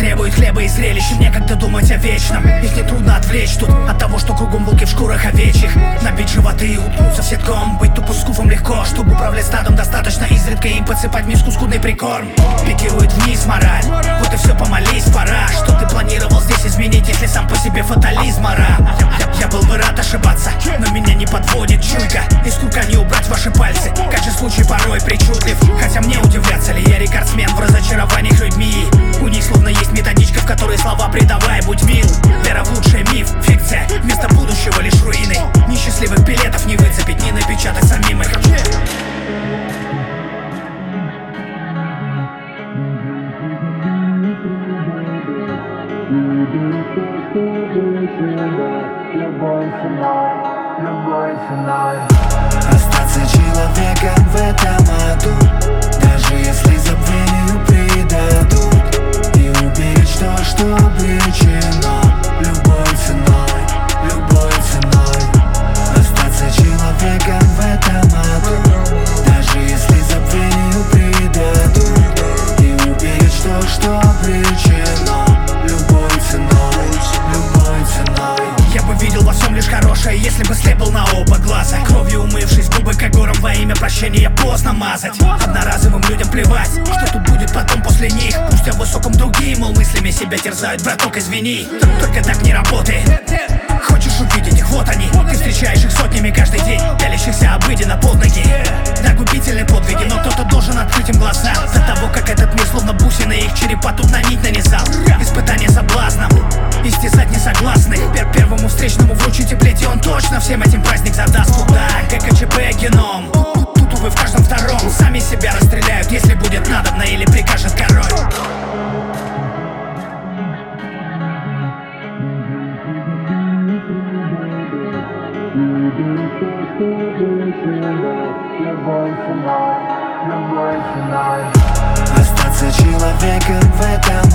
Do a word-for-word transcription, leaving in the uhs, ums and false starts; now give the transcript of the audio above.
требует хлеба и зрелищ, и некогда думать о вечном. Их нетрудно отвлечь тут от того, что кругом волки в шкурах овечьих. Набить животы и уткнуться в сетком. Быть тупо скуфом легко, чтобы управлять стадом, достаточно изредка им подсыпать в миску скудный прикорм. Пикирует вниз мораль, вот и все, помолись, пора. Что ты планировал здесь изменить, если сам по себе фатализм, ора? Я, я был бы рад ошибаться, но меня не подводит чуйка. Из курка не убрать ваши пальцы, как же случай порой причудлив. Хотя мне удивляться ли, я рекордсмен в разочарованиях людьми. У них словно есть методичка, в которой слова придавай, будь мил. Вера в лучший миф, фикция, вместо будущего лишь руины. Несчастливых билетов не выцепить, не напечатать самим их. Остаться человеком в этом аду, даже если забвению предадут, и уберечь то, что обречено, любой ценой, любой ценой. Остаться человеком в этом аду, даже если забвению предадут, и уберечь то, что обречено, любой ценой, любой ценой. Я бы видел во всем лишь хорошее, если бы слеп был на оба глаза. Кровью умывшись, губы как гором во имя прощения поздно мазать. Одноразовым людям плевать, что тут будет потом после них. Пусть о высоком другие, мол, мыслями себя терзают, браток, извини. Только так не работает. Хочешь увидеть их, вот они. Ты встречаешь их сотнями каждый день, пялящихся обыденно под ноги. Да, губительные подвиги, но кто-то должен открыть им глаза. До того, как этот мир словно бусины их черепа тут на нить нанизал. Испытание соблазном, истязать несогласных. Пер Первому встречному вручите плеть, и он точно всем этим праздник задаст. Куда? ГКЧП геном. Тут, увы, в каждом втором. Сами себя расстреляют, если будет надобно или прикажет король. Остаться человеком в этом